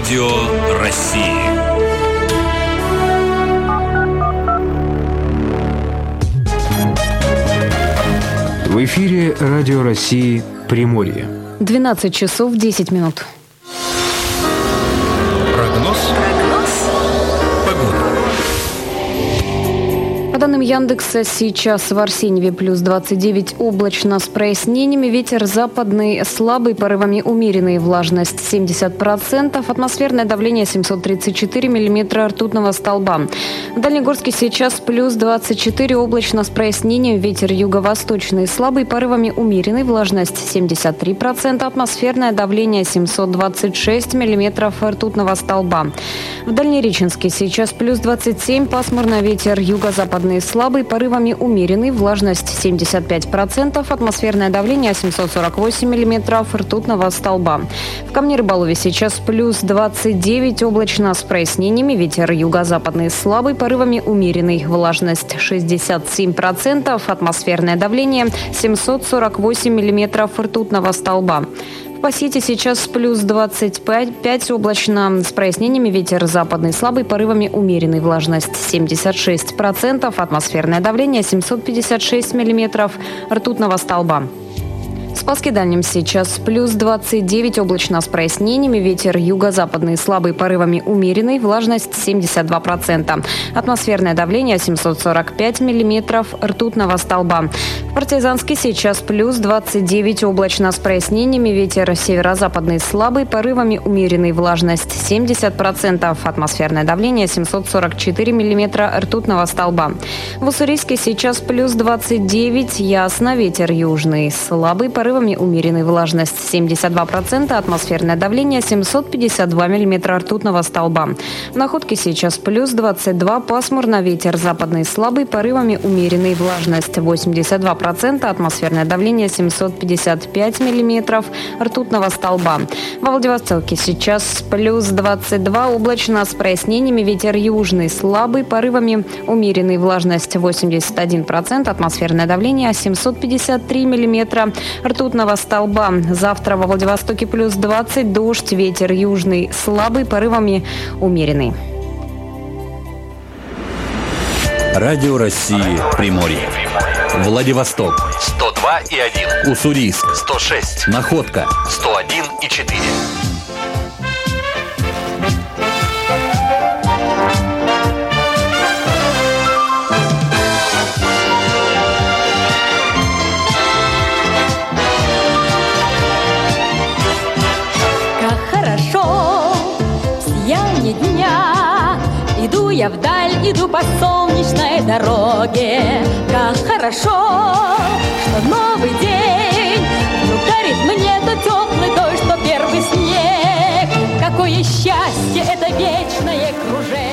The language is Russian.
Радио России. В эфире Радио России Приморье. 12 часов 10 минут. Прогноз погоды. По данным Яндекса, сейчас в Арсеньеве плюс 29, облачно с прояснениями, ветер западный слабый, порывами умеренный, влажность 70%, атмосферное давление 734 миллиметра ртутного столба. В Дальнегорске сейчас плюс 24, облачно с прояснением, ветер юго-восточный слабый, порывами умеренный, влажность 73%, атмосферное давление 726 миллиметров ртутного столба. В Дальнереченске сейчас плюс 27, пасмурно, ветер юго-западный слабый, порывами умеренный, влажность 75%, атмосферное давление 748 миллиметров ртутного столба. В Камне-Рыболове сейчас плюс 29, облачно с прояснениями, ветер юго-западный слабый, порывами умеренный, влажность 67%, атмосферное давление 748 миллиметров ртутного столба. В Пасете сейчас плюс 25, облачно с прояснениями, ветер западный слабый, порывами умеренный, влажность 76%, атмосферное давление 756 миллиметров ртутного столба. В Спасске-Дальнем сейчас плюс 29, облачно с прояснениями, ветер юго-западный слабый, порывами умеренный, влажность 72%, атмосферное давление 745 миллиметров ртутного столба. В Партизанске сейчас плюс 29, облачно с прояснениями, ветер северо-западный слабый, порывами умеренный, влажность 70%, атмосферное давление 744 миллиметра ртутного столба. В Уссурийске сейчас плюс 29, ясно, ветер южный слабый, порывами умеренной, влажность 72%, атмосферное давление 752 миллиметра ртутного столба. В Находке сейчас плюс 22, пасмурно, ветер западный слабый, порывами умеренный, влажность 82%, атмосферное давление 755 миллиметров ртутного столба. Во Владивостоке сейчас плюс 22, облачно с прояснениями, ветер южный слабый, порывами умеренный, влажность 81%, атмосферное давление 753 миллиметра ртутного столба. Завтра во Владивостоке плюс 20, дождь, ветер южный слабый, порывами умеренный. Радио России Приморье. Владивосток 102,1. Уссурийск 106. Находка 101,4. Дня. Иду я вдаль, иду по солнечной дороге. Как хорошо, что новый день вдруг дарит мне то теплый дождь, то первый снег. Какое счастье это вечное кружение.